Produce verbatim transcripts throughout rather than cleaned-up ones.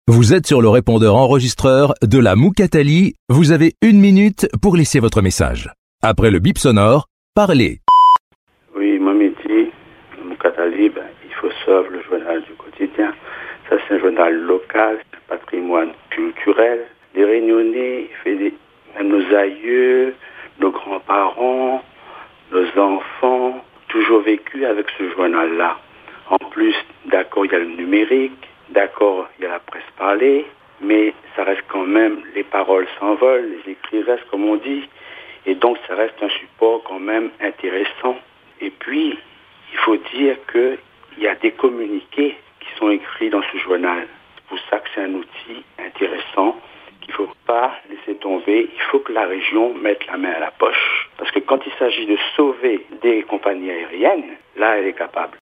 Vous êtes sur le répondeur enregistreur de la Moukatali. Vous avez une minute pour laisser votre message. Après le bip sonore, parlez. Oui, Mamiti, Moukatali, ben, il faut suivre le journal du quotidien. Ça, c'est un journal local, un patrimoine culturel. Les Réunionnais, fait des, même nos aïeux, nos grands-parents, nos enfants, toujours vécu avec ce journal-là. En plus, d'accord, il y a le numérique, d'accord, il y a la presse parlée, mais ça reste quand même, les paroles s'envolent, les écrits restent, comme on dit, et donc ça reste un support quand même intéressant. Et puis, il faut dire qu'il y a des communiqués qui sont écrits dans ce journal. C'est pour ça que c'est un outil intéressant qu'il ne faut pas laisser tomber. Il faut que la région mette la main à la poche. Parce que quand il s'agit de sauver des compagnies aériennes, là, elle est capable.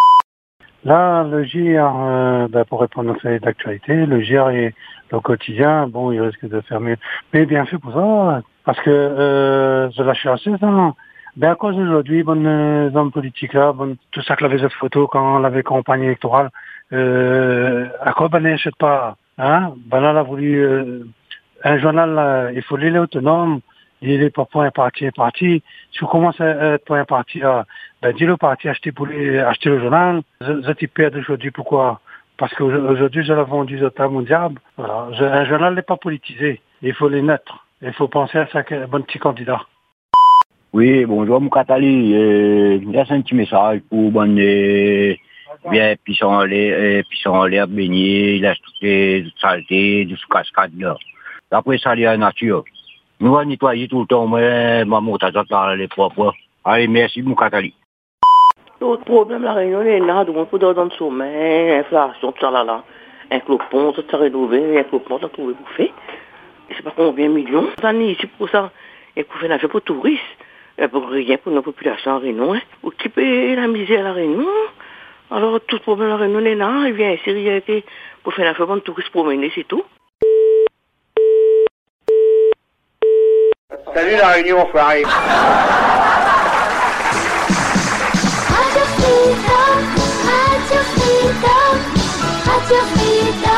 Là, le G I R, euh, ben pour répondre à cette d'actualité, le G I R et le quotidien, bon, il risque de fermer. Mais bien fait pour ça, parce que euh, je lâche assez ça. Ben à cause d'aujourd'hui, bon, euh, hommes politiques là, bon, tout ça que l'avait cette photo quand on avait campagne électorale, euh, à quoi ben n'achète pas, hein? Ben là, elle a voulu euh, un journal, là, il faut l'île autonome. Il est pas point parti parti. Si vous commencez à être point parti, là, ben dis-le parti, acheter pour les, acheter le journal. Je, je t'y perds aujourd'hui. Pourquoi? Parce qu'aujourd'hui, je l'ai vendu au Table Mondial. Voilà. Je, un journal n'est pas politisé. Il faut les neutres. Il faut penser à ça, bon petit candidat. Oui, bonjour, Moukatali. Euh, laisse un petit message pour bon, euh, bien, pisson en l'air, pisson en l'air, baigner, laisse toutes les saletés, des cascades là. Après ça, il y a la nature. Nous allons nettoyer tout le temps, mais ma montagne par les propres. Allez, merci, Moukatali. L'autre problème, la Réunion, est là, donc on peut dans le sommeil, inflation, tout ça là, là. Un clopon, tout ça rénové, un clopon, tout ça trouvé bouffé. Je sais pas combien de millions. Ça n'est ici pour ça. Et pour faire l'affaire pour les touristes, pour rien pour nos populations à Réunion. Occuper la misère à la Réunion. Alors, tout problème, la Réunion est là, il vient ici, pour faire l'affaire pour les touristes promener, c'est tout. Salut la Réunion, enfoiré. Radio Freedom, Radio Freedom, Radio Freedom.